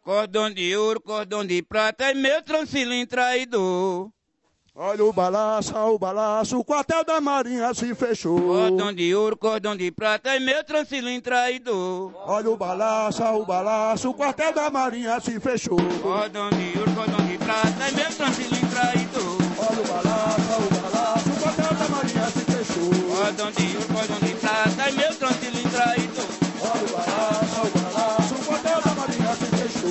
Cordão de ouro, cordão de prata e meu transilim traidor. Olha o balaço, o quartel da marinha se fechou. Cordão de ouro, cordão de prata e meu transilim traidor. Olha o balaço, o quartel da marinha se fechou. Cordão de ouro, cordão de prata e meu transilim traidor.